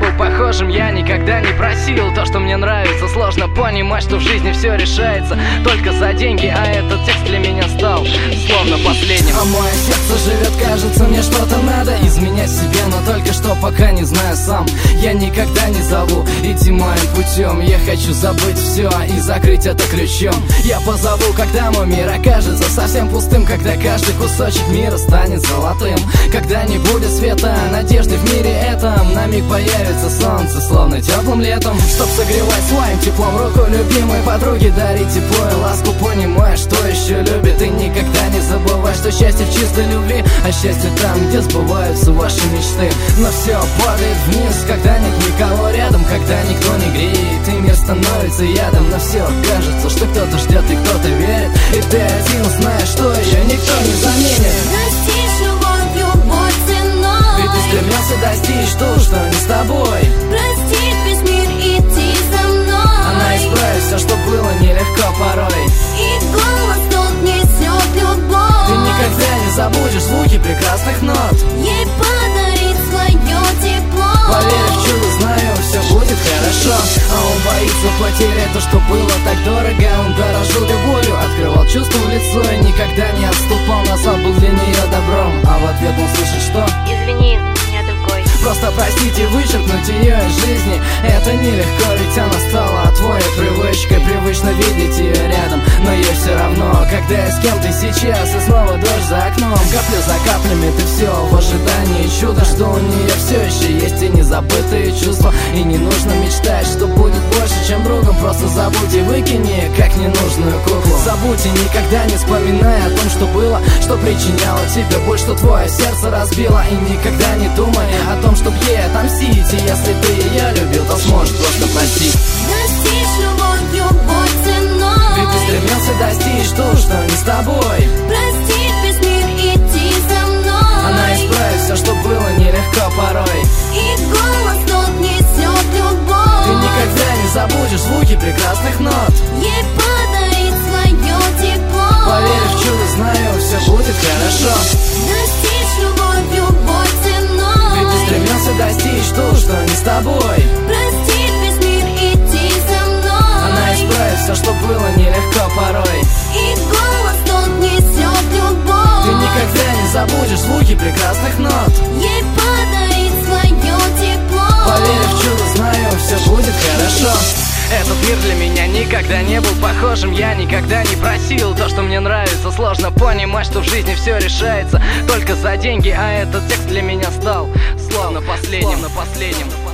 был похожим, я никогда не просил то, что мне нравится. Сложно понимать, что в жизни все решается только за деньги, а этот текст для меня стал словно последним. А мое сердце живет, кажется, мне что-то надо изменять себе, но только что пока не знаю сам. Я никогда не зову идти моим путем. Я хочу забыть все и закрыть это ключом. Я позову, когда мой мир окажется совсем пустым, когда каждый кусочек мира станет золотым, когда не будет света, надежды в мире этом. На миг появится солнце, словно теплым летом, чтоб согревать своим теплом руку любимой подруги, дарить тепло и ласку, понимая, что еще любит. И никогда не забывай, что счастье в чистой любви, а счастье там, где сбываются ваши мечты. Но все падает вниз, когда нет никого рядом, когда никто не греет, и мир становится ядом. Но все кажется, что кто-то ждет и кто-то верит, и ты один знаешь, что ее никто не заменит. Достичь любовь ценой, ведь ты стремился достичь то, что не с тобой. простить весь мир, идти за мной. Она исправит все, что было нелегко порой. И голос тот несет любовь. Ты никогда не забудешь звуки прекрасных нот. Ей подарить свое тепло. Поверь в чудо, знаю, все будет хорошо. А он боится потерять то, что было так дорого. Он дорожил любовью, открывал чувства в лицо и никогда не отступал назад, был для нее добром. А в ответ он слышит, что извини, у меня другой. просто простить и вычеркнуть ее из жизни. Это нелегко, ведь она стала твоей привычкой. Привычно видеть ее рядом, но ей все равно, когда я с кем-то сейчас, и снова дождь за окном. Капля за каплями ты все в ожидании чуда, что у нее все еще есть и незабытые чувства. И не нужно мечтать, что будет больше, чем другом. Просто забудь и выкини, как ненужную куклу. Забудь и никогда не вспоминай о том, что было, что причиняло тебе боль, что твое сердце разбило. И никогда не думай о том, чтоб ей отомстить. И если ты ее любил, то сможешь просто простить. Достичь любовь ценой, ведь ты стремился достичь то, что не с тобой. простить весь мир, идти за мной. Она исправит все, что было нелегко порой. И голос тот несет любовь. Ты никогда не забудешь звуки прекрасных нот. Ей подарить свое тепло. Поверь в чудо, знаю, все будет хорошо. Достичь любовь ценой, ведь ты стремился достичь то, что не с тобой. простить весь мир, идти за мной. Она исправит все, что было нелегко порой. И голос тот несет любовь. Ты никогда не забудешь звуки прекрасных нот. Ей подарить свое тепло. Поверь в чудо, знаю, все будет хорошо. Этот мир для меня никогда не был похожим. Я никогда не просил то, что мне нравится. Сложно понимать, что в жизни все решается только за деньги, а этот текст для меня стал словно последним.